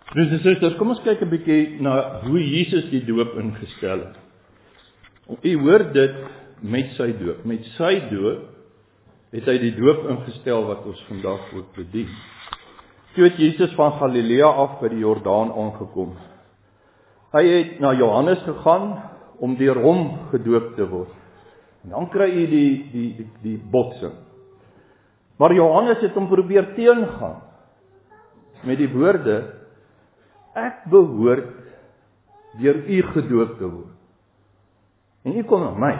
Broers en susters, kom ons kyk 'n bietjie na hoe Jesus die doop ingestel het. U hoor dit met sy doop. Met sy doop het hy die doop ingestel wat ons vandag ook bedien. Toe het Jesus van Galilea af by die Jordaan aangekom. Hy het na Johannes gegaan om deur hom gedoop te word. En dan kry hy die botsing. Maar Johannes het hom probeer teengaan met die woorde: ek behoort deur u gedoop te word. En u kom na my.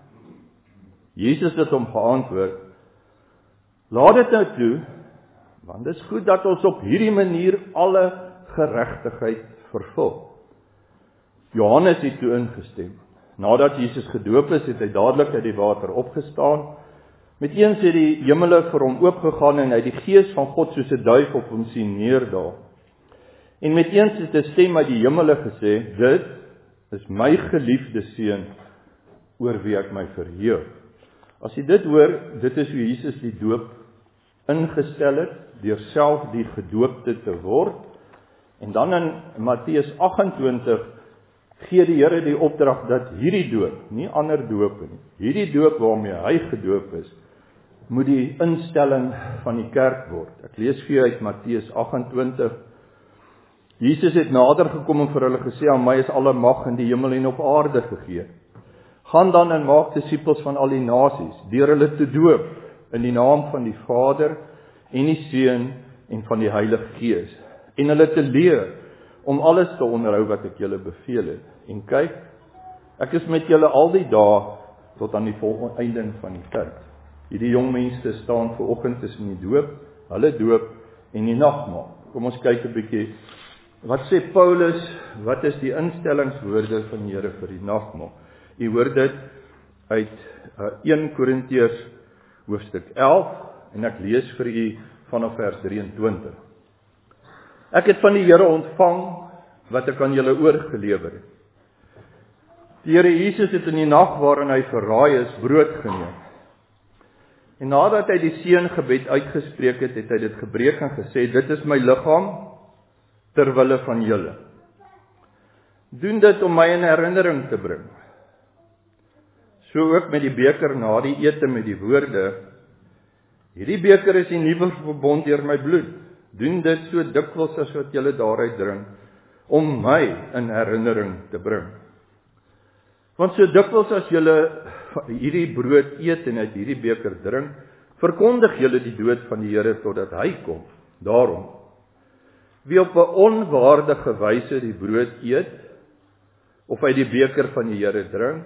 Jesus het hom geantwoord: laat dit nou toe, want dit is goed dat ons op hierdie manier alle geregtigheid vervul. Johannes het toe ingestem. Nadat Jesus gedoop is, het hy dadelik uit die water opgestaan. Met eens het die hemele vir hom oopgegaan en hy die gees van God soos 'n duif op hom sien neerdaal. En met eens het 'n stem uit die hemele gesê: dit is my geliefde seun, oor wie ek my verheug. As jy dit hoor, dit is hoe Jesus die doop ingestel het, deur self die gedoopte te word. En dan in Matteus 28 gee die Here die opdrag dat hierdie doop, nie ander doop nie, hierdie doop waarmee hy gedoop is, moet die instelling van die kerk word. Ek lees vir jou uit Matteus 28. Jesus het nader gekom en vir hulle gesê: aan my is alle mag in die hemel en op aarde gegee. Gaan dan en maak disippels van al die nasies, deur hulle te doop in die naam van die Vader en die Seun en van die Heilige Gees, en hulle te leer om alles te onderhou wat ek julle beveel het. En kyk, ek is met julle al die dae tot aan die volëinding van die tyd. Hierdie jong mense staan vanoggend tussen die doop, hulle doop en die nagmaal. Kom ons kyk 'n bietjie. Wat sê Paulus? Wat is die instellingswoorde van die Here vir die nagmaal? U hoor dit uit 1 Korintiërs hoofstuk 11 en ek lees vir u vanaf vers 23. Ek het van die Here ontvang wat ek aan julle oorgelewer het. Die Here Jesus het in die nag waarin hy verraai is, brood geneem. En nadat hy die seëngebed uitgespreek het, het hy dit gebreek en gesê: dit is my liggaam ter wille van julle. Doen dit om my in herinnering te bring. So ook met die beker na die ete met die woorde: hierdie beker is die nuwe verbond deur my bloed. Doen dit so dikwels as wat julle daaruit drink, om my in herinnering te bring. Want so dikwels as julle hierdie brood eet en uit hierdie beker drink, verkondig julle die dood van die Here totdat hy kom. Daarom, wie op 'n onwaardige wyse die brood eet, of uit die beker van die Here drink,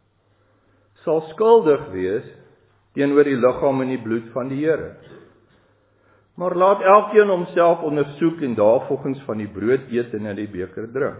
sal skuldig wees teenoor die liggaam en die bloed van die Here. Maar laat elkeen homself ondersoek en daarvolgens van die brood eet en uit die beker drink.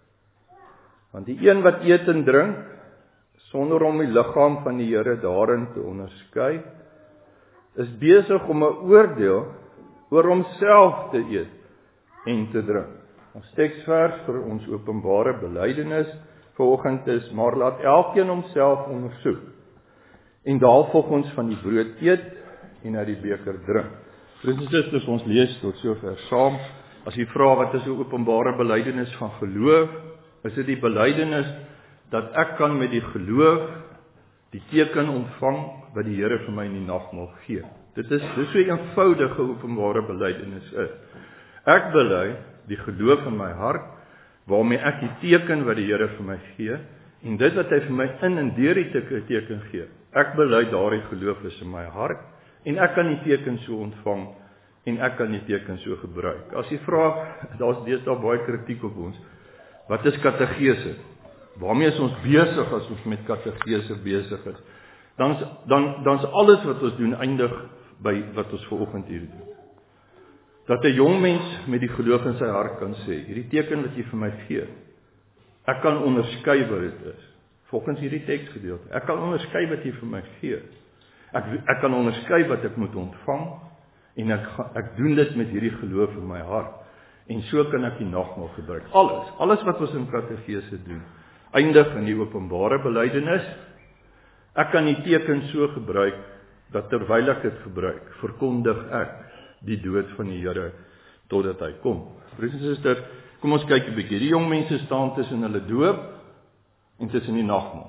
Want die een wat eet en drink, sonder om die liggaam van die Here daarin te onderskei, is besig om 'n oordeel oor homself te eet en te drink. Ons teksvers vir ons openbare belydenis vanoggend is: maar laat elkeen homself ondersoek en daarvolgens van die brood eet en uit die beker drink. Broers en susters, ons lees tot sover saam. As jy vra wat is 'n openbare belydenis van geloof, is dit die belydenis dat ek kan met die geloof die teken ontvang wat die Here vir my in die nagmaal gee. Dit is so 'n eenvoudige openbare belydenis is. Ek bely die geloof in my hart, waarmee ek die teken wat die Here vir my gee, en dit wat hy vir my in en deur die teken gee. Ek bely daardie geloof is in my hart, en ek kan die teken so ontvang, en ek kan die teken so gebruik. As jy vra, daar's deesdae baie kritiek op ons. Wat is kategese? Waarmee is ons besig as ons met kategese besig is? Dan's alles wat ons doen eindig by wat ons vanoggend hier doen. Dat 'n jong mens met die geloof in sy hart kan sê: hierdie teken wat jy vir my gee, ek kan onderskei wat dit is. Volgens hierdie teksgedeelte, ek kan onderskei wat jy vir my gee. Ek kan onderskei wat ek moet ontvang, en ek doen dit met hierdie geloof in my hart. En so kan ek die nagmaal gebruik. Alles wat ons in kategese doen, eindig in die openbare belydenis. Ek kan die teken so gebruik, dat terwyl ek dit gebruik, verkondig ek die dood van die Here, totdat hy kom. Broers en susters, Kom ons kyk 'n bietjie. Die jong mense staan tussen hulle doop en tussen die nagmaal.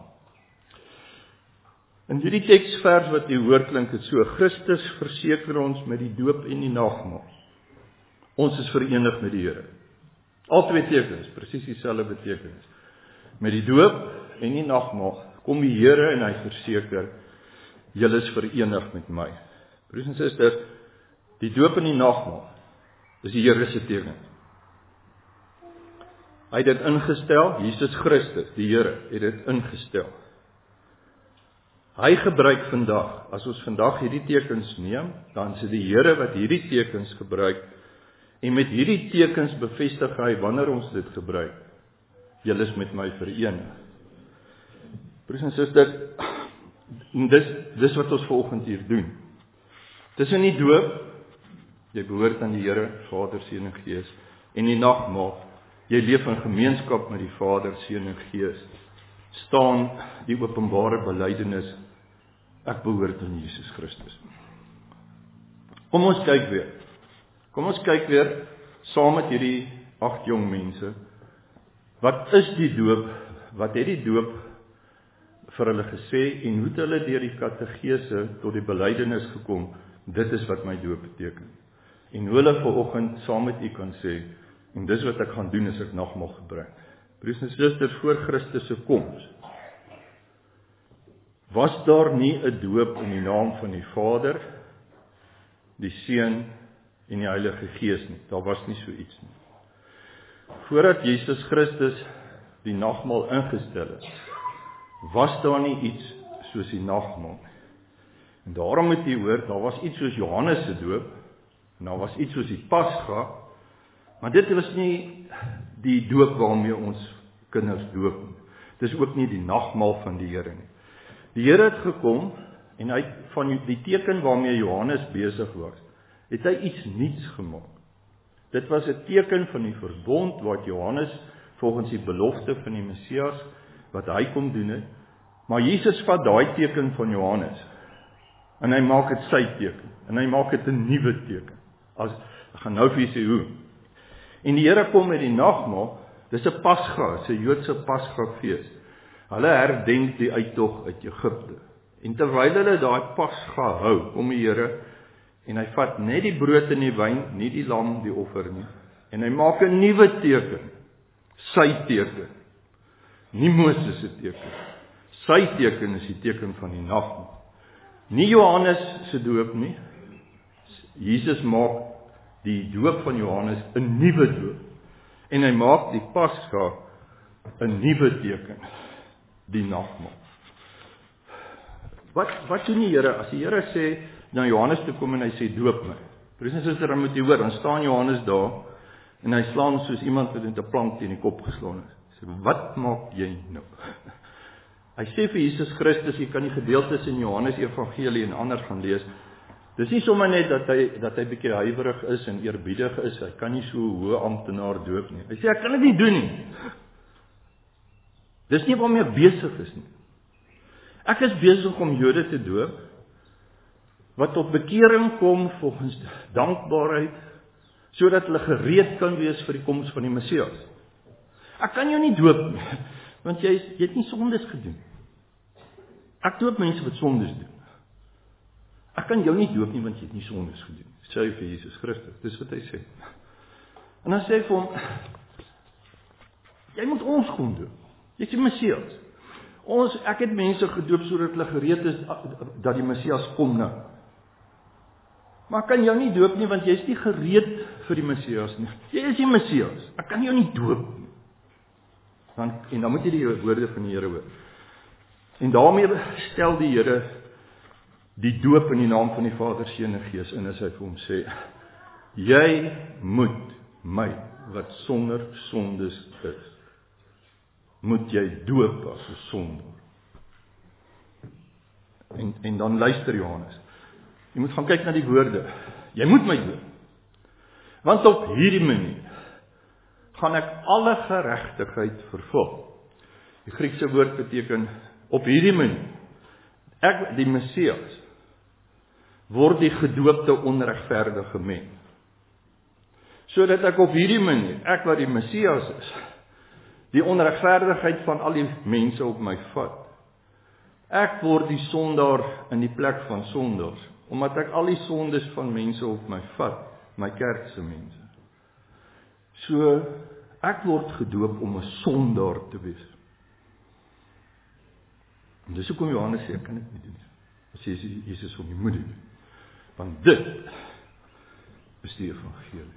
In hierdie teksvers wat jy hoor klink dit so: Christus verseker ons met die doop en die nagmaal. Ons is verenig met die Here. Al twee tekens, presies dieselfde betekenis. Met die doop en die nagmaal kom die Here en hy verseker, julle is verenig met my. Broers en susters, die doop en die nagmaal is die Here se teken. Hy het dit ingestel, Jesus Christus, die Here, het dit ingestel. Hy gebruik vandag, as ons vandag hierdie tekens neem, dan is dit die Here wat hierdie tekens gebruik, en met hierdie tekens bevestig hy, wanneer ons dit gebruik, julle is met my verenig. Broers en susters, dis wat ons vanoggend hier doen. Tussen die doop, jy behoort aan die Here, Vader, Seun en Gees, en die nagmaal, jy leef in gemeenskap met die Vader, Seun en Gees, staan die openbare belydenis, ek behoort aan Jesus Christus. Kom ons kyk weer saam met hierdie 8 jong mense. Wat is die doop? Wat het die doop vir hulle gesê en hoe het hulle deur die katekese tot die belydenis gekom? Dit is wat my doop beteken. En hoe hulle vanoggend saam met u kan sê, en dis wat ek gaan doen as ek nagmaal gebruik. Broers en susters, voor Christus se koms was daar nie 'n doop in die naam van die Vader, die Seun en die Heilige Gees nie. Daar was nie so iets nie. Voordat Jesus Christus die nagmaal ingestel het, was daar nie iets soos die nagmaal nie. En daarom moet jy hoor, daar was iets soos Johannes se doop, en daar was iets soos die Pasga, maar dit was nie die doop waarmee ons kinders doop nie. Dis ook nie die nagmaal van die Here nie. Die Here het gekom, en hy van die teken waarmee Johannes besig was, het hy iets niets gemaak. Dit was 'n teken van die verbond wat Johannes volgens die belofte van die Messias wat hy kom doen het. Maar Jesus vat daai teken van Johannes en hy maak dit sy teken en hy maak dit 'n nuwe teken. Ek gaan nou vir julle sê hoe. En die Here kom met die nagmaal. Dis 'n Pasga, dis 'n Joodse Pasgafees. Hulle herdenk die uittog uit Egipte. En terwyl hulle daai Pasga hou, kom die Here en hy vat net die brood en die wyn, nie die lam, die offer nie. En hy maak 'n nuwe teken. Sy teken. Nie Moses se teken. Sy teken is die teken van die nagmaal. Nie Johannes se doop nie. Jesus maak die doop van Johannes 'n nuwe doop. En hy maak die Pasga 'n nuwe teken. Die nagmaal. Wat doen die Here? As die Here sê, na Johannes toe kom en hy sê, doop my. Broers en susters, dan moet jy hoor, dan staan Johannes daar, en hy slaan soos iemand wat met 'n plank teen die kop geslaan is. Hy sê, wat maak jy nou? Hy sê vir Jesus Christus, jy kan die gedeeltes in Johannes Evangelie en anders gaan lees. Dis nie sommer net dat hy bietjie huiwerig is en eerbiedig is, hy kan nie so 'n hoë amptenaar doop nie. Hy sê, ek kan dit nie doen nie. Dis nie waarmee ek besig is nie. Ek is besig om Jode te doop, wat tot bekering kom volgens dankbaarheid, sodat hulle gereed kan wees vir die koms van die Messias. Ek kan jou nie doop nie, want jy het nie sondes gedoen. Ek doop mense wat sondes doen. Ek kan jou nie doop nie, want jy het nie sondes gedoen. Sê hy vir Jesus Christus, dis wat hy sê. En dan sê hy vir hom, jy moet ons kom doop. Jy is die Messias. Ek het mense gedoop sodat hulle gereed is dat die Messias kom nou. Maar ek kan jou nie doop nie, want jy is nie gereed vir die Messias nie. Jy is die Messias. Ek kan jou nie doop nie. En dan moet jy die woorde van die Here hoor. En daarmee stel die Here die doop in die naam van die Vader, Seun en Gees in, as hy vir hom sê, jy moet my, wat sonder sondes is, moet jy doop as 'n sondaar. En dan luister Johannes. Jy moet gaan kyk na die woorde. Jy moet my doop. Want op hierdie manier gaan ek alle geregtigheid vervul. Die Griekse woord beteken op hierdie manier. Ek, die Messias, word die gedoopte onregverdige mens. sodat ek op hierdie manier, ek wat die Messias is, die onregverdigheid van al die mense op my vat. Ek word die sondaar in die plek van sondaars, omdat ek al die sondes van mense op my vat, my kerkse mense. So, ek word gedoop om 'n sondaar te wees. En dis hoekom Johannes sê, ek kan dit nie doen. As Jesus vir my moet doen. Want dit is die evangelie.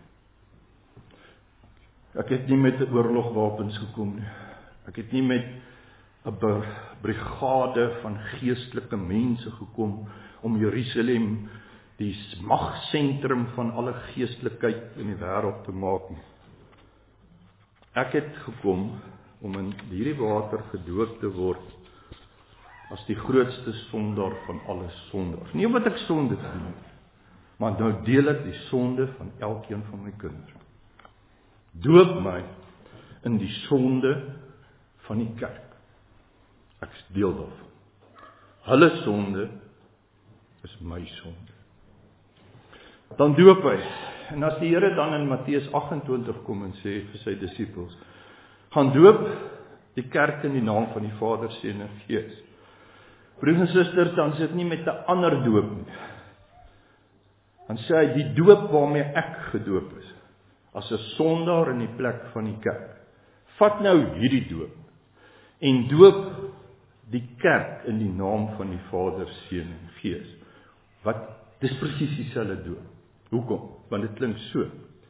Ek het nie met oorlogwapens gekom nie. Ek het nie met 'n brigade van geestelike mense gekom om Jerusalem die magsentrum van alle geestelikheid in die wêreld te maak nie. Ek het gekom om in hierdie water gedoop te word as die grootste sondaar van alle sondaars. Nie omdat ek sonde doen, maar nou deel ek die sonde van elkeen van my kinders. Doop my in die sonde van die kerk. Ek is deel daarvan. Hulle sonde is my sonde. Dan doop hy. En as die Here dan in Matteus 28 kom en sê vir sy disippels, gaan doop die kerk in die naam van die Vader, Seun en Gees. Broers en susters, dan sit nie met 'n ander doop nie. Dan sê hy, die doop waarmee ek gedoop is, as 'n sondaar in die plek van die kerk. Vat nou hierdie doop en doop die kerk in die naam van die Vader, Seun en Gees. Dis presies dieselfde doop. Hoekom? Want dit klink so.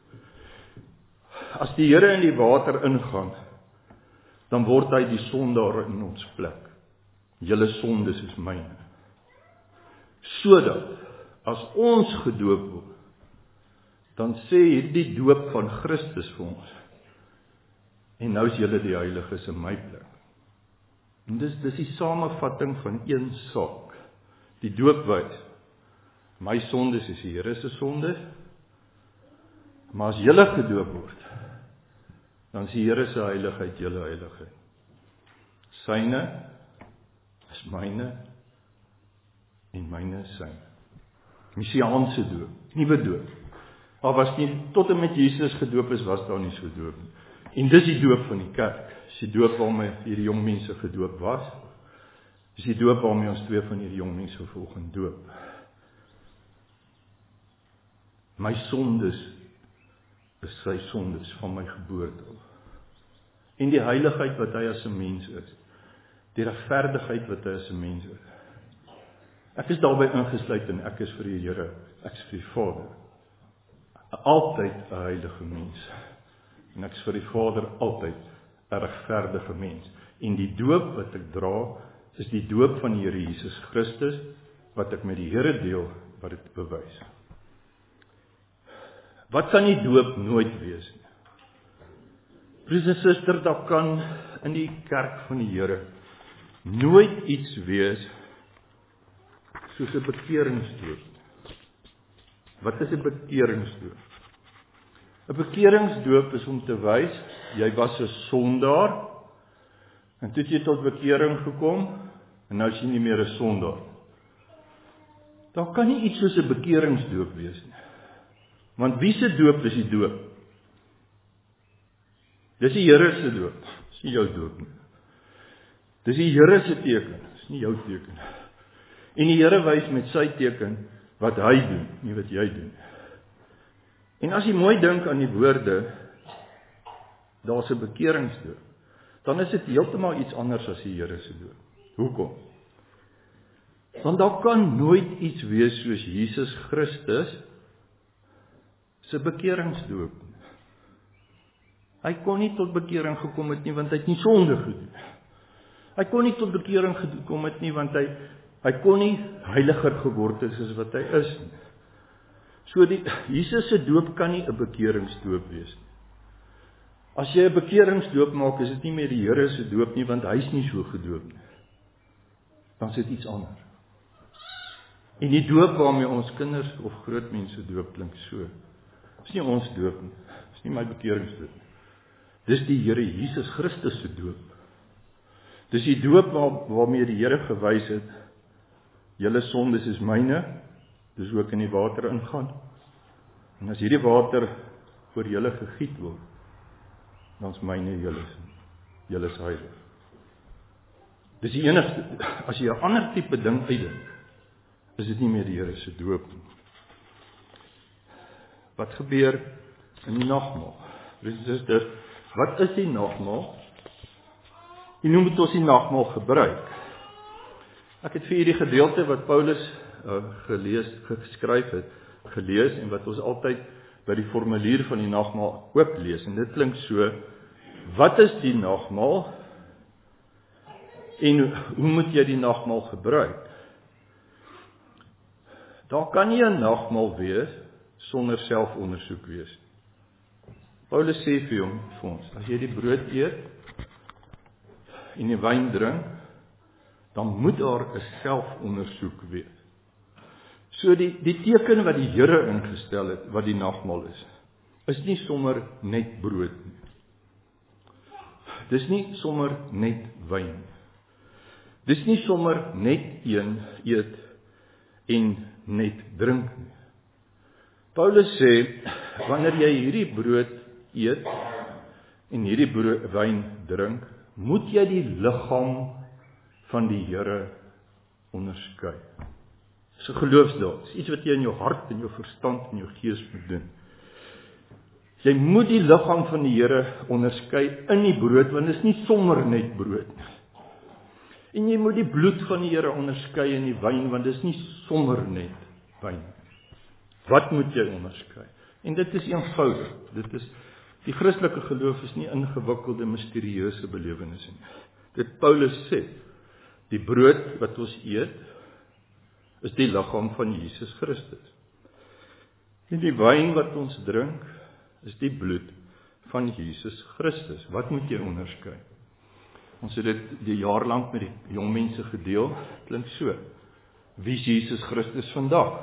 As die Here in die water ingaan, dan word hy die sondaar in ons plek. Julle sondes is myne. Sodat, as ons gedoop word, dan sê hierdie doop van Christus vir ons, en nou is julle die heiliges in my plek. En dis die samevatting van een saak. Die doop wys, my sondes is die Here se sondes, maar as julle gedoop word, dan is die Here se heiligheid julle heiligheid. Syne is myne, en myne is syne. Messiaanse doop, nuwe doop. Daar was nie, tot en met Jesus gedoop is, was daar nie so doop nie. En dis die doop van die kerk. Dis die doop waarmee hierdie jong mense gedoop was. Dis die doop waarmee ons 2 van hierdie jong mense volgende doop. My sondes is sy sondes van my geboorte af. En die heiligheid wat hy as 'n mens is. Die regverdigheid wat hy as 'n mens is. Ek is daarby ingesluit en ek is vir die Here, ek is vir die Vader. Altyd 'n heilige mens. En ek is vir die Vader altyd 'n regverdige mens. En die doop wat ek dra, is die doop van die Here Jesus Christus, wat ek met die Here deel, wat dit bewys. Wat kan die doop nooit wees nie? Broers en susters, daar kan in die kerk van die Here nooit iets wees soos 'n bekeringsdoop. Wat is 'n bekeringsdoop? 'n Bekeringsdoop is om te wys, jy was 'n sondaar, en toe het jy tot bekering gekom, en nou is jy nie meer 'n sondaar. Daar kan nie iets soos 'n bekeringsdoop wees nie. Want wie se doop is die doop? Dis die Here se doop, dis nie jou doop nie. Dis die Here se teken, dis nie jou teken. En die Here wys met sy teken wat hy doen, nie wat jy doen. En as jy mooi dink aan die woorde, daar's 'n bekeringsdoop, dan is dit heeltemal iets anders as die Here se doop. Hoekom? Want daar kan nooit iets wees soos Jesus Christus se bekeringsdoop. Hy kon nie tot bekering gekom het nie, want hy het nie sonde gedoen. Hy kon nie tot bekering gekom het nie, want hy kon nie heiliger geword het as wat hy is nie. So Jesus se doop kan nie 'n bekeringsdoop wees nie. As jy 'n bekeringsdoop maak, is dit nie meer die Here se doop nie, want hy is nie so gedoop nie. Dan is dit iets anders. En die doop waarmee ons kinders of groot mense doop klink so. Dis nie ons doop nie. Dis nie my bekeringsdoop nie. Dis die Here Jesus Christus se doop. Dis die doop waarmee die Here gewys het, julle sondes is myne, dis hoe ek in die water ingaan. En as hierdie water oor julle gegiet word, dan is myne julle is heilig. Dis die enigste, as jy 'n ander tipe ding uitdink, is dit nie meer die Here se doop nie. Wat gebeur in die nagmaal? Wat is die nagmaal? En hoe moet ons die nagmaal gebruik? Ek het vir julle die gedeelte wat Paulus geskryf het, gelees, en wat ons altyd by die formulier van die nagmaal ook lees, en dit klink so: wat is die nagmaal? En hoe moet jy die nagmaal gebruik? Daar kan nie 'n nagmaal wees sonder selfondersoek wees. Paulus sê vir ons, as jy die brood eet en die wyn drink, dan moet daar 'n selfondersoek wees. So die teken wat die Here ingestel het, wat die nagmaal is nie sommer net brood nie. Dis nie sommer net wyn nie. Dis nie sommer net eet en net drink nie. Paulus sê, wanneer jy hierdie brood eet en hierdie wyn drink, moet jy die liggaam van die Here onderskei. Dis 'n geloofsdaad, dis iets wat jy in jou hart en jou verstand en jou gees moet doen. Jy moet die liggaam van die Here onderskei in die brood, want dit is nie sommer net brood nie. En jy moet die bloed van die Here onderskei in die wyn, want dit is nie sommer net wyn. Wat moet jy onderskei? En dit is eenvoudig. Die Christelike geloof is nie ingewikkelde, misterieuse belewennisse nie. Dit Paulus sê, die brood wat ons eet, is die liggaam van Jesus Christus. En die wyn wat ons drink, is die bloed van Jesus Christus. Wat moet jy onderskei? Ons het dit die jaar lank met die jong mense gedeel, klink so: wie is Jesus Christus vandag?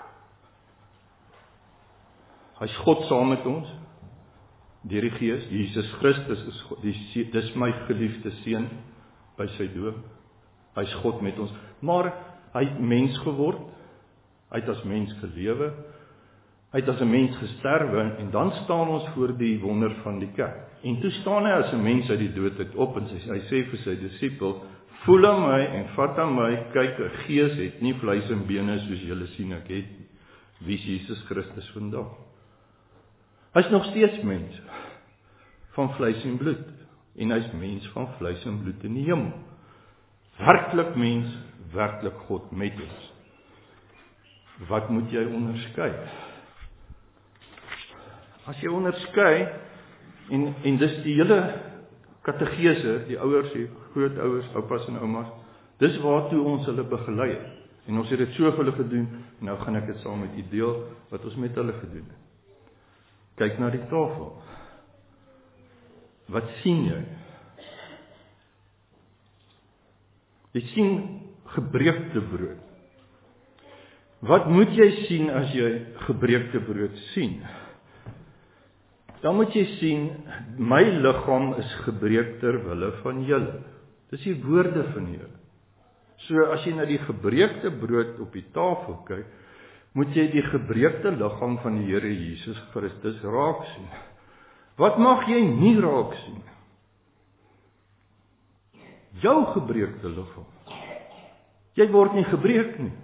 Hy's God saam met ons, deur die Gees. Jesus Christus is God, dis my geliefde seun by sy doop. Hy's God met ons, maar hy het mens geword, hy het as mens gelewe, hy het as 'n mens gesterwe, en dan staan ons voor die wonder van die kerk. En toe staan hy as 'n mens uit die dood uit op, en hy sê vir sy disipel: voel aan my en vat aan my, kyk, 'n gees het nie vleis en bene soos julle sien ek het. Wie is Jesus Christus vandag? Hy's nog steeds mens van vleis en bloed, en hy's mens van vleis en bloed in die hemel. Werklik mens, werklik God met ons. Wat moet jy onderskei? As jy onderskei, en dis die hele kategese, die ouers, die grootouers, oupas en oumas, dis waartoe ons hulle begelei het. En ons het dit so vir hulle gedoen, en nou gaan ek dit saam met u deel, wat ons met hulle gedoen het. Kyk na die tafel. Wat sien jy? Jy sien gebreekte brood. Wat moet jy sien as jy gebreekte brood sien? Dan moet jy sien, my liggaam is gebreek ter wille van julle. Dis die woorde van die Here. So as jy na die gebreekte brood op die tafel kyk, moet jy die gebreekte liggaam van die Here Jesus Christus raak sien. Wat mag jy nie raak sien? Jou gebreekte liggaam. Jy word nie gebreek nie.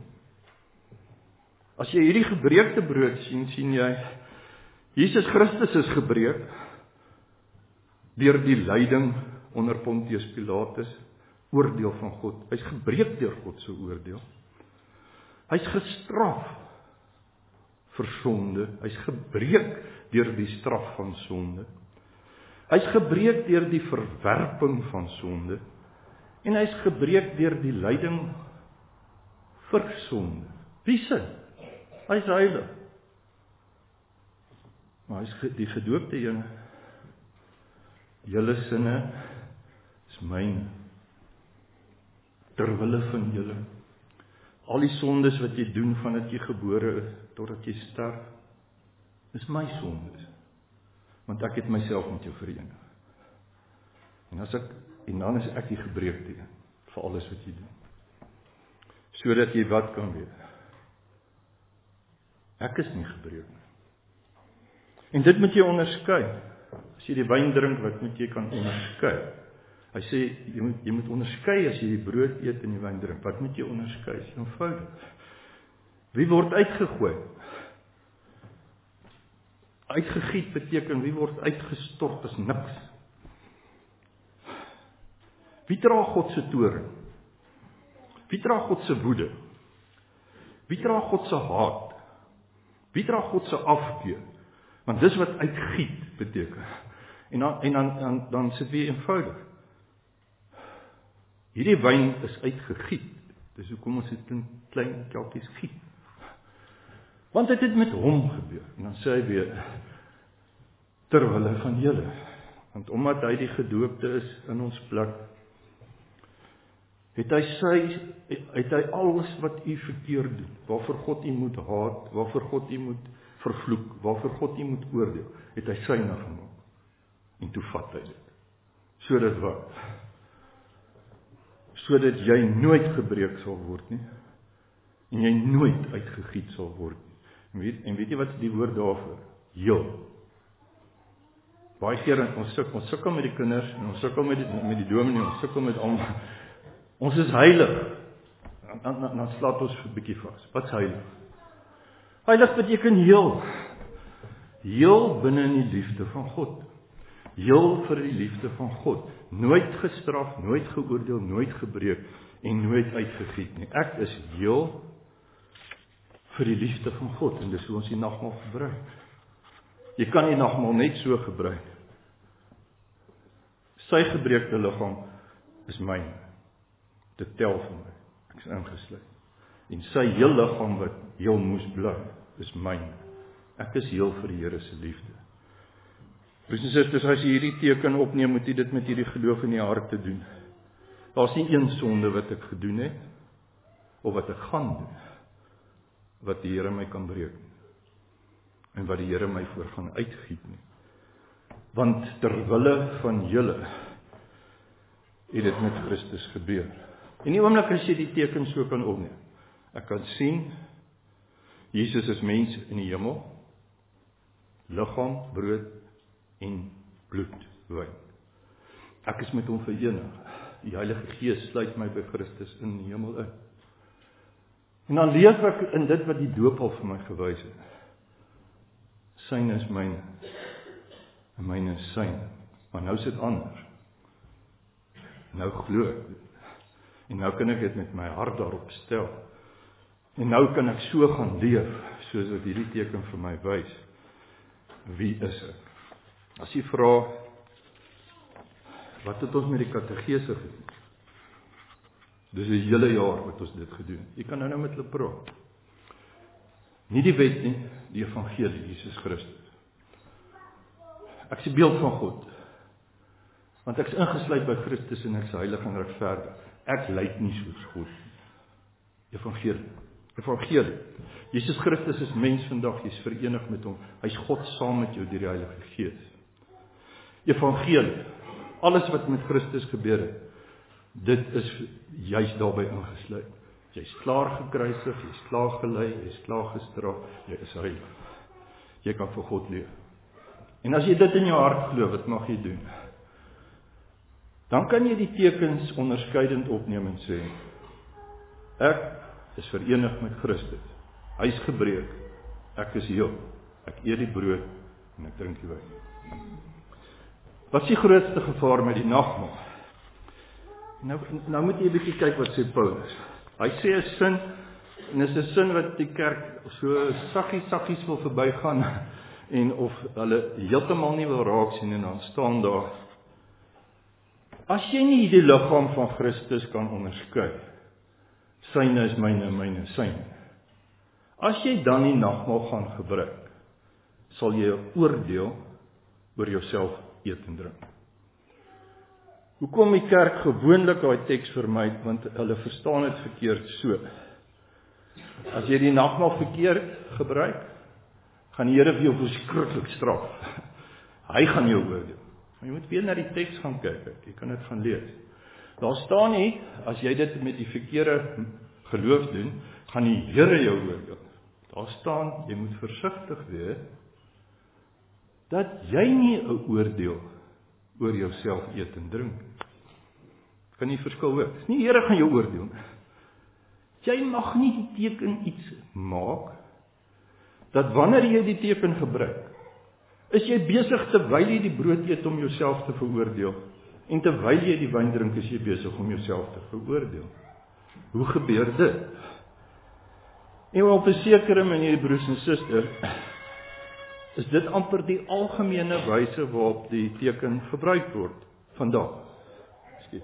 As jy hierdie gebreekte brood sien, sien jy, Jesus Christus is gebreek deur die lyding onder Pontius Pilatus, oordeel van God. Hy's gebreek deur God se oordeel. Hy's gestraf vir sonde. Hy's gebreek deur die straf van sonde. Hy's gebreek deur die verwerping van sonde. En hy's gebreek deur die lyding vir sonde. Wie se? Hy's heilig. Maar hy's die gedoopte een. Julle sinne is myne. Terwille van julle. Al die sondes wat jy doen vandat jy gebore is, totdat jy sterf, is my sondes. Want ek het myself met jou verenig. En dan is ek die gebreekte een, vir alles wat jy doen. Sodat jy wat kan weet? Ek is nie gebreek nie. En dit moet jy onderskei. As jy die wyn drink, wat moet jy kan onderskei? Hy sê, jy moet onderskei as jy die brood eet en die wyn drink. Wat moet jy onderskei? Is eenvoudig. Wie word uitgegooi? Uitgegiet beteken, wie word uitgestort is niks. Wie dra God se toorn? Wie dra God se woede? Wie dra God se haat? Wie dra God se afkeer? Want dis wat uitgiet beteken. En dan sit weer eenvoudig. Hierdie wyn is uitgegiet. Dis hoekom ons dit in klein kelkies giet. Want dit het met hom gebeur. En dan sê hy weer, terwille van julle. Want omdat hy die gedoopte is in ons plek, het hy alles wat u verkeerd doen, waarvoor God u moet haat, waarvoor God u moet vervloek, waarvoor God u moet oordeel, het hy syne gemaak. En toe vat hy dit. Sodat wat? Sodat jy nooit gebreek sal word nie, en jy nooit uitgegiet sal word nie. En weet jy wat is die woord daarvoor? Heel. Baie keer ons sukkel met die kinders, en ons sukkel met die dominee, ons sukkel met almal. Ons is heilig. Dan slaat ons 'n bietjie vas. Wat is heilig? Heilig beteken heel. Heel binne in die liefde van God. Heel vir die liefde van God. Nooit gestraf, nooit geoordeel, nooit gebreek en nooit uitgegiet nie. Ek is heel vir die liefde van God en dis hoe ons die nagmaal gebruik. Jy kan die nagmaal net so gebruik. Sy gebreekte liggaam is myne. Dit tel vir my. Ek is ingesluit. En sy heel liggaam wat heel moes bly, is myne. Ek is heel vir die Here se liefde. Broers en susters, as jy hierdie teken opneem, moet jy dit met hierdie geloof in die hart te doen. Daar's nie een sonde wat ek gedoen het, of wat ek gaan doen, wat die Here my kan breek nie. En wat die Here my voor gaan uitgiet nie. Want terwille van julle het dit met Christus gebeur. En die oomblik as jy die teken so kan opneem, ek kan sien, Jesus is mens in die hemel, liggaam, brood en bloed, wyn. Ek is met hom verenig. Die Heilige Gees sluit my by Christus in die hemel in. En dan leef ek in dit wat die doop al vir my gewys het. Syne is myne, en myne is syne. Maar nou is dit anders. Nou glo ek dit. En nou kan ek dit met my hart daarop stel. En nou kan ek so gaan leef, soos wat hierdie teken vir my wys. Wie is ek? As jy vra, wat het ons met die katekese gedoen? Dis 'n hele jaar wat ons dit gedoen. Jy kan nou met hulle praat. Nie die wet nie, die evangelie, Jesus Christus. Ek is die beeld van God. Want ek is ingesluit by Christus en ek is heilig en regverdig. Ek lyk nie soos God. Evangelie. Jesus Christus is mens vandag, jy's verenig met hom. Hy's God saam met jou deur die Heilige Gees. Evangelie. Alles wat met Christus gebeur het, dit is juist daarbey ingesluit. Jy's klaar gekruisig, jy's klaar gelei, jy's klaar gestraf, jy is heilig. Jy kan vir God leef. En as jy dit in jou hart glo, wat mag jy doen? Dan kan jy die tekens onderskeidend opneem en sê, ek is verenig met Christus. Hy is gebreek. Ek is heel. Ek eet die brood en ek drink die wyn. Wat is die grootste gevaar met die nagmaal? Nou moet jy 'n bietjie kyk wat sê Paulus. Hy sê 'n sin, en dis 'n sin wat die kerk so saggies wil verbygaan, en of hulle heeltemal nie wil raak sien, en dan staan daar, as jy nie die liggaam van Christus kan onderskei, syne is myne, myne is syne. As jy dan die nagmaal gaan gebruik, sal jy 'n oordeel oor jouself eet en drink. Hoekom die kerk gewoonlik daai teks vermy, want hulle verstaan dit verkeerd so. As jy die nagmaal verkeerd gebruik, gaan die Here vir jou verskriklik straf. Hy gaan jou oordeel. Maar jy moet weer na die teks gaan kyk, jy kan dit gaan lees. Daar staan nie, as jy dit met die verkeerde geloof doen, gaan die Here jou oordeel. Daar staan, jy moet versigtig wees dat jy nie 'n oordeel oor jouself eet en drink. Kan nie verskil hoor. Dis nie Here gaan jou oordeel. Jy mag nie die teken iets maak, dat wanneer jy die teken gebruik, is jy besig terwyl jy die brood eet om jouself te veroordeel, en terwyl jy die wyn drink, is jy besig om jouself te veroordeel. Hoe gebeur dit? En op 'n sekere manier, broers en susters, is dit amper die algemene wyse waarop die teken gebruik word vandag. Skielik.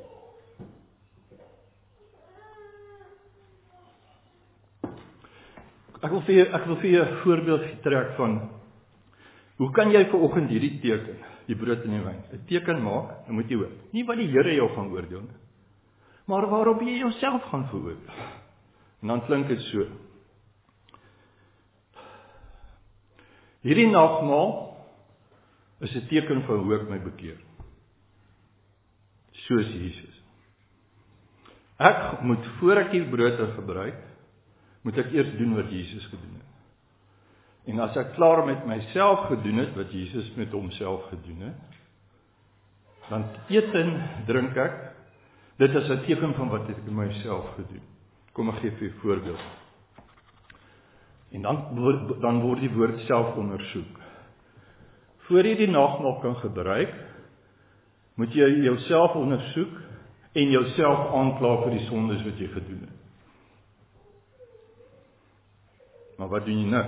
Ek wil vir jou 'n voorbeeld trek van hoe kan jy vanoggend hierdie teken, die brood en die wyn, 'n teken maak, dan moet jy hoor, nie wat die Here jou gaan oordeel nie, maar waarop jy jouself gaan veroordeel. En dan klink dit so. Hierdie nagmaal is 'n teken van hoe ek my bekeer. Soos Jesus. Ek moet, voor ek die brood gebruik, moet ek eers doen wat Jesus gedoen het. En as ek klaar met myself gedoen het, wat Jesus met homself gedoen het, dan eet en drink ek, dit is 'n teken van wat ek myself gedoen. Kom ek gee vir 'n voorbeeld. En dan word die woord self ondersoek. Voor jy die nagmaal kan gebruik, moet jy jouself ondersoek en jouself aankla vir die sondes wat jy gedoen het. Maar wat doen jy nou?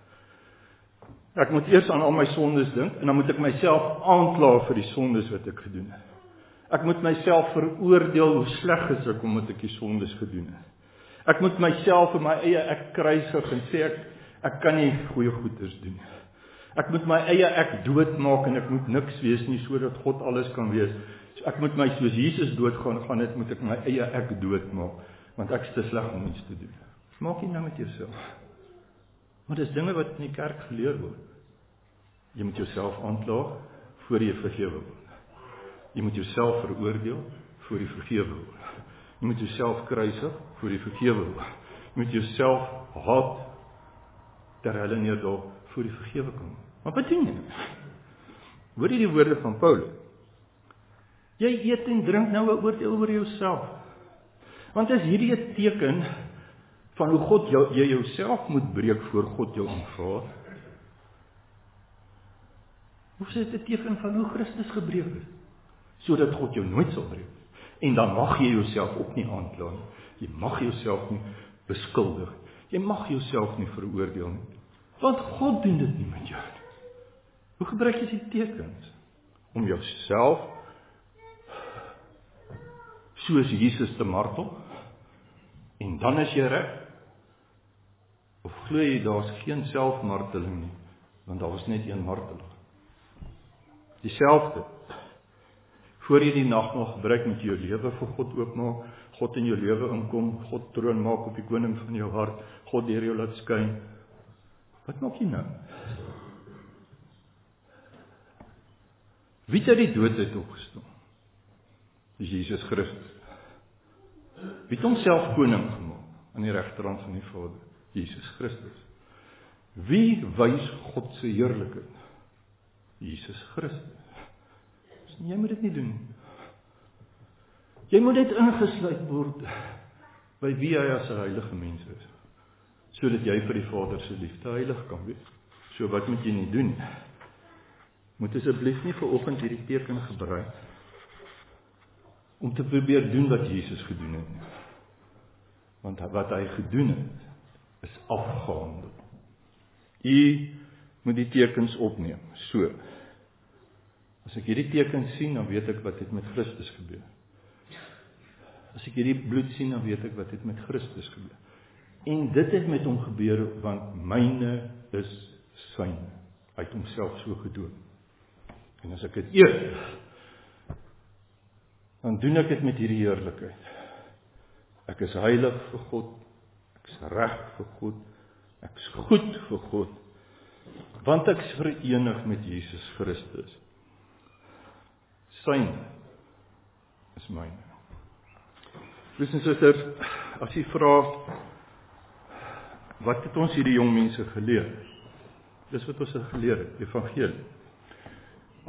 Ek moet eers aan al my sondes dink, en dan moet ek myself aankla vir die sondes wat ek gedoen het. Ek moet myself veroordeel hoe sleg is ek omdat ek die sondes gedoen het. Ek moet myself in my eie ek kruisig en sê ek kan nie goeie goeders doen. Ek moet my eie ek doodmaak en ek moet niks wees nie sodat God alles kan wees. So ek moet my soos Jesus doodgaan het, moet ek my eie ek doodmaak, want ek is te sleg om iets te doen. Maak jy nou met jouself. Maar dis dinge wat in die kerk geleer word. Jy moet jouself aankla voor jy vergewe word. Jy moet jouself veroordeel voor jy vergewe word. Jy moet jouself kruisig voor jy vergewe word. Jy moet jouself haat terwyl jy neerdal voor jy vergewe kan. Maar wat doen jy? Hoor jy die woorde van Paulus? Jy eet en drink nou 'n oordeel oor jouself. Want as hierdie 'n teken van hoe God jy jouself moet breek voor God jou aanvaar, hoe is dit 'n teken van hoe Christus gebreek het, sodat God jou nooit sal breek. En dan mag jy jouself ook nie aankla nie. Jy mag jouself nie beskuldig. Jy mag jouself nie veroordeel nie. Want God doen dit nie met jou nie. Hoe gebruik jy die tekens? Om jouself soos Jesus te martel? En dan is jy reg? Of glo jy daar's geen selfmarteling nie, want daar was net een marteling. Dieselfde. Voor jy die nagmaal gebruik, moet jy jou lewe vir God oopmaak, God in jou lewe inkom, God troon maak op die koning van jou hart, God deur jou laat skyn. Wat maak jy nou? Wie het uit die dood uit opgestaan? Dis Jesus Christus. Wie het homself koning gemaak aan die regterhand van die Vader? Jesus Christus. Wie wys God se heerlikheid? Jesus Christus. Jy moet dit nie doen nie. Jy moet net ingesluit word by wie hy as 'n heilige mens is, sodat jy vir die Vader se liefde heilig kan wees. So wat moet jy nie doen? Moet asseblief nie vanoggend hierdie teken gebruik om te probeer doen wat Jesus gedoen het nie. Want wat hy gedoen het, is afgehandel. U moet die tekens opneem. So. As ek hierdie tekens sien, dan weet ek wat het met Christus gebeur. As ek hierdie bloed sien, dan weet ek wat het met Christus gebeur. En dit het met hom gebeur, want myne is syne. Hy het homself so gedoop. En as ek dit eet, dan doen ek dit met hierdie heerlikheid. Ek is heilig vir God, ek is reg vir God, ek is goed vir God, want ek is verenig met Jesus Christus. Syne is myne. Broers en susters, as jy vra, wat het ons hierdie jong mense geleer? Dis wat ons het geleer, evangelie.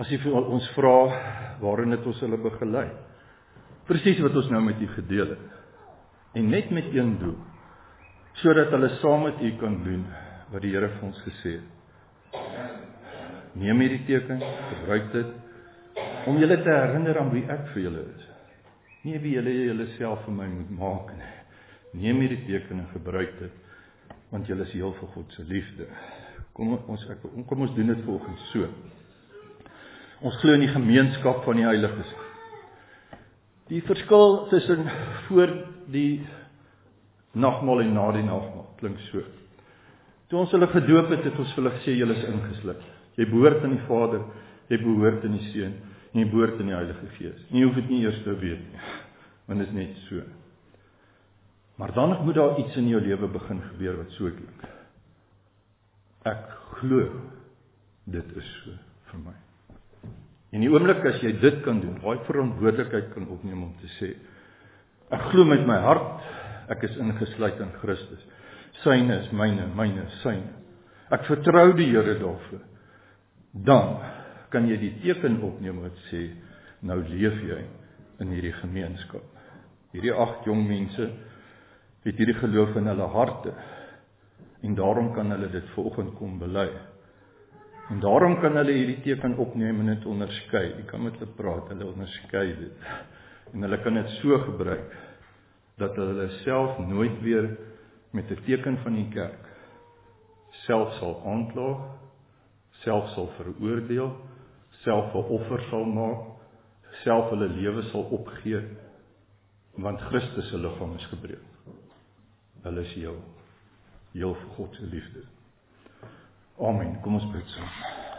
as jy vir ons vra, waarin het ons hulle begelei? Presies wat ons nou met u gedeel het. En net met een doel, sodat hulle saam met u kan doen, wat die Here vir ons gesê het. Neem hierdie teken, gebruik dit, om julle te herinner aan wie ek vir julle is. Nie wie julle self vir my moet maak nie. Neem hierdie teken en gebruik dit, want julle is heel vir God se liefde. Kom ons doen dit volgens so. Ons glo in die gemeenskap van die heiliges. Die verskil tussen voor die nagmaal en na die nagmaal klink so. Toe ons hulle gedoop het, het ons vir hulle gesê, julle is ingesluit. Jy behoort aan die Vader, jy behoort aan die Seun, en jy behoort aan die Heilige Gees. En jy hoef dit nie eers te weet nie, want dit is net so. Maar dan moet daar iets in jou lewe begin gebeur wat so klink. Ek glo, dit is so vir my. En die oomblik as jy dit kan doen, daai verantwoordelikheid kan opneem om te sê, ek glo met my hart, ek is ingesluit in Christus. Syne is myne, myne is syne. Ek vertrou die Here daarvoor. Dan kan jy die teken opneem wat sê, nou leef jy in hierdie gemeenskap. Hierdie 8 jong mense het hierdie geloof in hulle harte, en daarom kan hulle dit vanoggend kom bely. En daarom kan hulle hierdie teken opneem en dit onderskei. Jy kan met hulle praat, hulle onderskei dit. En hulle kan dit so gebruik, dat hulle self nooit weer met 'n teken van die kerk self sal aankla, self sal veroordeel, self 'n offer sal maak, self hulle lewe sal opgee, want Christus se liggaam is gebreek. Hulle is heel vir God se liefde. Amen. Kom ons bid saam.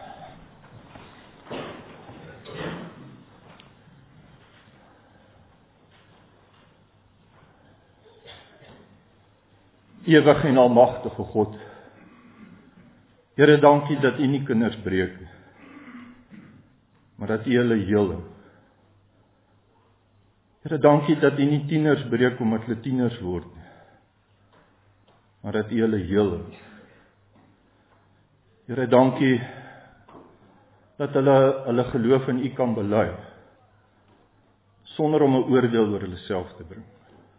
Ewige en almagtige God, Here, dankie dat U nie kinders breek nie, maar dat U hulle heel. Here, dankie dat U nie tieners breek omdat hulle tieners word nie, maar dat U hulle heel. Here, dankie dat hulle geloof in U kan bely, sonder om 'n oordeel oor hulle self te bring.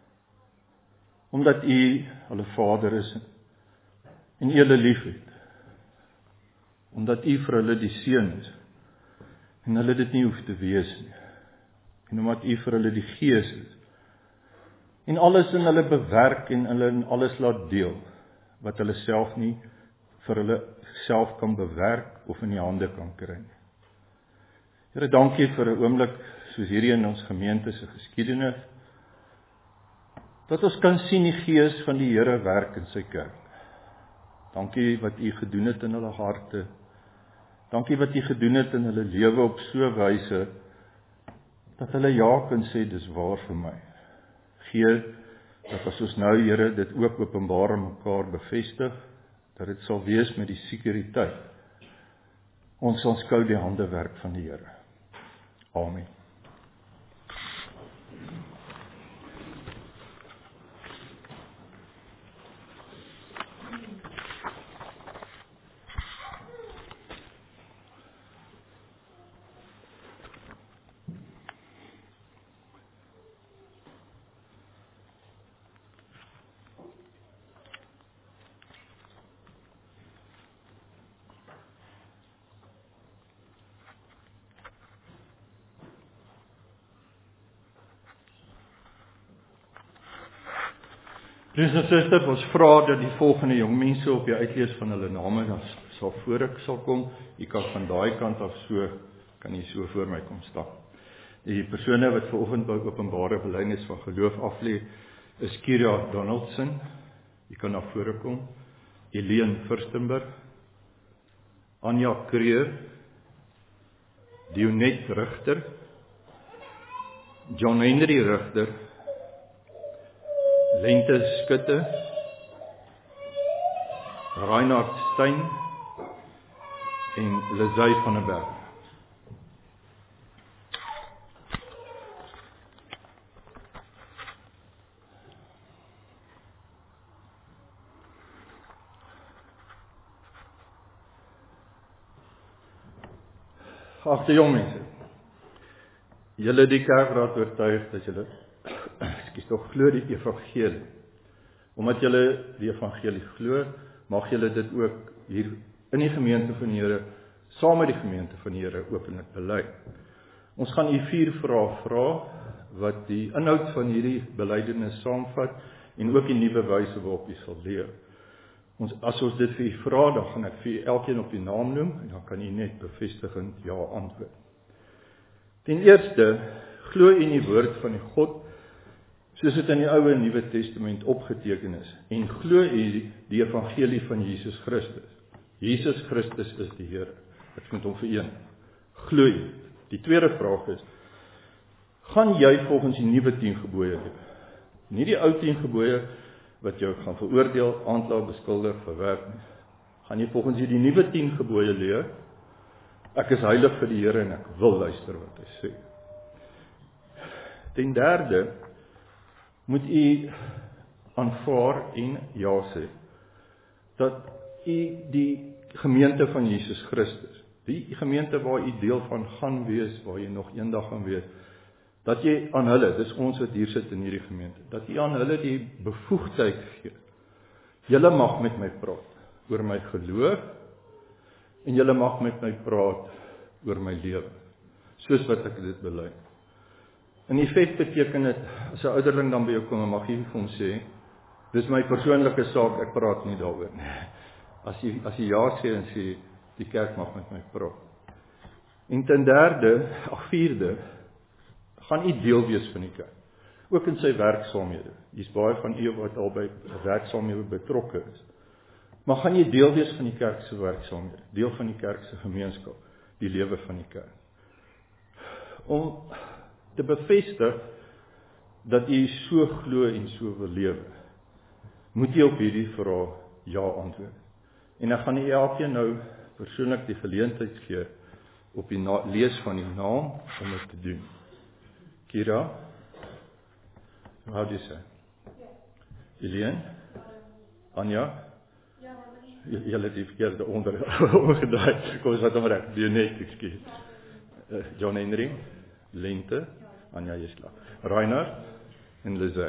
Omdat U hulle Vader is en U hulle liefhet. Omdat U vir hulle die Seun is en hulle dit nie hoef te wees nie. En omdat U vir hulle die Gees is en alles in hulle bewerk en hulle in alles laat deel wat hulle self nie vir hulle self kan bewerk of in die hande kan kry. Here, dankie vir 'n oomblik soos hierdie in ons gemeente se geskiedenis, dat ons kan sien die Gees van die Here werk in sy kerk. Dankie wat U gedoen het in hulle harte. Dankie wat U gedoen het in hulle lewe op so 'n wyse dat hulle ja kan sê, dis waar vir my. Gee dat as ons nou, Here, dit ook openbaar aan mekaar bevestig, dat dit sal wees met die sekuriteit. Ons aanskou die handewerk van die Here. Amen. Broers en susters, ons vra dat die volgende jong mense op die uitlees van hulle name dan sal voor ek sal kom. U kan van daai kant af so, kan u so voor my kom staan. Die persone wat vanoggend by openbare belydenis van geloof aflê, is Kyria Donaldson. U kan na vore kom. Helene Furstenberg, Anja Kreur, Dionet Rigter, John Henry Rigter, Lente Skutte, Reinhard Stein en Lisay van der Berg. Geagte jong mense, julle die kerkraad oortuig dat julle, glo die evangelie. Omdat julle die evangelie glo, mag julle dit ook hier in die gemeente van die Here, saam met die gemeente van die Here openlik bely. Ons gaan u 4 vrae vra, wat die inhoud van hierdie belydenis saamvat, en ook die nuwe wyse waarop u sal leef. As ons dit vir u vra, dan gaan ek vir u elkeen op die naam noem, en dan kan u net bevestigend ja antwoord. Ten eerste, glo u in die woord van die God, soos dit in die Ou en Nuwe Testament opgeteken is, en glo u die evangelie van Jesus Christus. Jesus Christus is die Here. Dit moet hom verenig. Glo u. Die tweede vraag is, gaan jy volgens die nuwe 10 gebooie leef? Nie die ou 10 gebooie wat jou gaan veroordeel, aankla, beskuldig, verwerp nie. Gaan jy volgens die nuwe 10 gebooie leef? Ek is heilig vir die Here en ek wil luister wat hy sê. Ten derde, moet u aanvaar en ja sê, dat u die gemeente van Jesus Christus, die gemeente waar u deel van gaan wees, waar jy nog eendag gaan wees, dat jy aan hulle, dis ons wat hier sit in hierdie gemeente, dat jy aan hulle die bevoegdheid gee. Julle mag met my praat oor my geloof, en julle mag met my praat oor my lewe, soos wat ek dit bely. In effek beteken dit, as 'n ouderling dan by jou kom, mag jy vir hom sê, dis my persoonlike saak, ek praat nie daaroor nie. As jy ja sê en sê, die kerk mag met my praat. En ten derde, vierde, gaan u deel wees van die kerk. Ook in sy werksaamhede. Hier's baie van u wat al by werksaamhede betrokke is. Maar gaan jy deel wees van die kerk se werksaamhede, deel van die kerk se gemeenskap, die lewe van die kerk. Om te bevestig dat u so glo en so wil lewe, moet jy op hierdie vraag ja antwoord. En ek gaan elkeen nou persoonlik die geleentheid gee op die lees van die naam om dit te doen. Kira, how do you say? Eliane? Anja? Julle het die verkeerde omgedraai. Kom ons wat om reg. Dionet, ekskuus. John Henry, Lente, Anja Jesla, Reinhard en Lizay.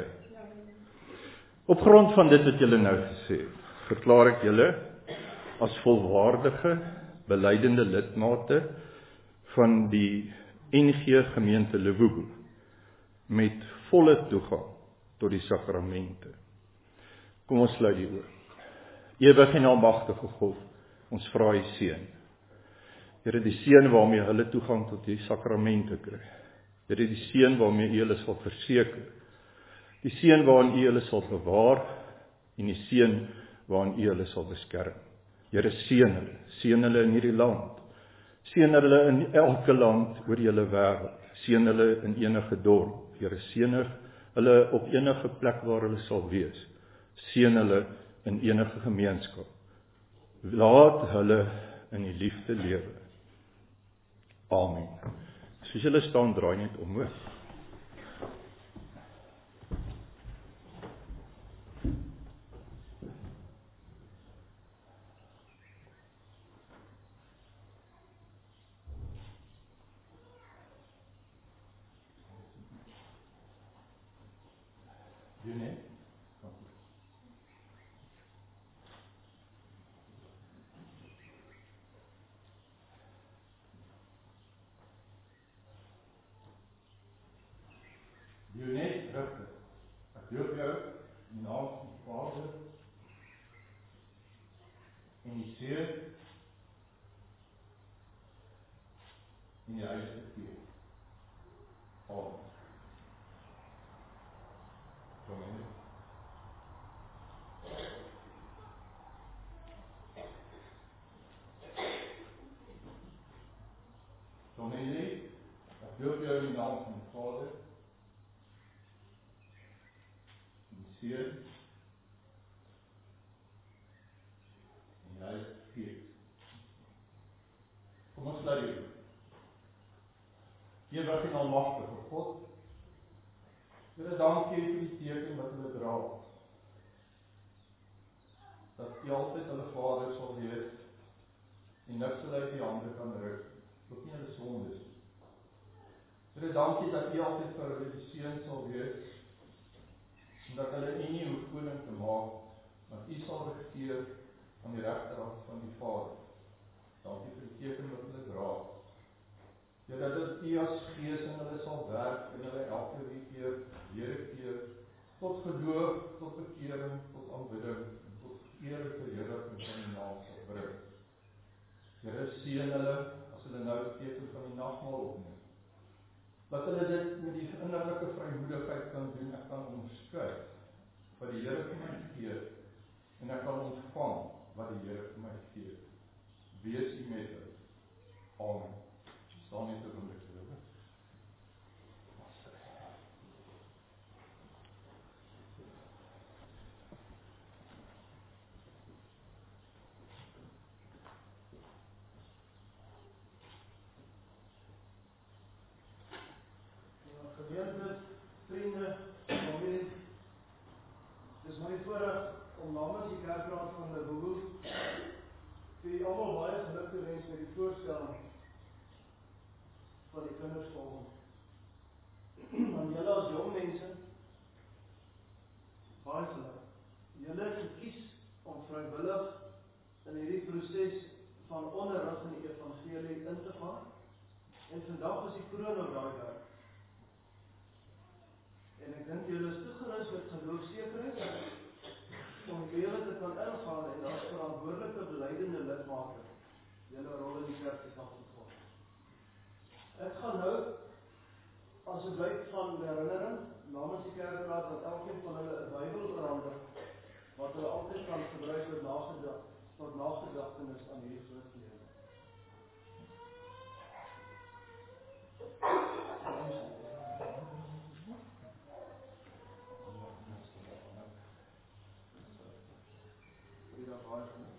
Op grond van dit wat julle nou gesê het, verklaar ek julle as volwaardige, belydende lidmate van die NG gemeente Lewubo, met volle toegang tot die sakramente. Kom ons sluit die oë. Ewige en almagtige God, ons vra u seën. Here, die seën waarmee hulle toegang tot die sakramente kry. Here, die seën waarmee u hulle sal verseker. Die seën waarin u hulle sal bewaar en die seën waarin u hulle sal beskerm. Here, seën hulle in hierdie land. Seën hulle in elke land oor die hele wêreld. Seën hulle in enige dorp. Here, seën hulle op enige plek waar hulle sal wees. Seën hulle in enige gemeenskap. Laat hulle in die liefde lewe. Amen. Soos julle staan, draai net om hoor. Dionet, rustig. Ek doop jou in die naam van die Vader en die Seun en die Heilige Gees. Amen. Amen. Amen. Ek doop jou in die naam van die Vader, Seun en die Heilige Gees. Kom ons sluit hier. Ewige en almagtige God, Here, dankie vir die teken wat hulle dra. Dat U altyd hulle Vader sal wees en niks sal uit die hande kan ruk. ook nie hulle sondes nie. Here, dankie dat U altyd vir hulle die seun sal wees, en dat hulle U nie hoef koning te maak, want U sal regeer aan die regterhand van die Vader. Dankie vir die teken wat hulle dra. Ja, dat dit U as Gees in hulle sal werk, en hulle elke keer, weer tot geloof, tot bekering, tot aanbidding, en tot eer en verheerliking van die naam sal bring. Here, seën hulle, as hulle nou die teken van die nagmaal opneem. Dat hulle dit met die innerlike vrymoedigheid kan doen, ek kan onderskei wat die Here vir my gee, en ek kan ontvang wat die Here vir my gee. Wees U met hulle. Amen. Staan net 'n oomblik voor. Gemeente, vriende, familie, dis my voorreg om namens die Kerkraad van Limpopo vir julle almal baie geluk te wens met die voorstelling van die kindersvolging. Aan julle as jong mense, baie geluk. Julle het gekies om vrywillig in hierdie proses van onderrig in die evangelie in te gaan, en vandag is die kroon op daai werk. En ek dink julle is toegerus met geloofsekerheid om die lewe te kan ingaan en as verantwoordelike beleidende lidmate julle rol in die kerk te kan vervul. Ek gaan nou as 'n blyk van herinnering namens die Kerkraad dat elkeen van hulle 'n Bybel oorhandig wat hulle altyd kan gebruik tot nagedagtenis aan hierdie skriflese. Baie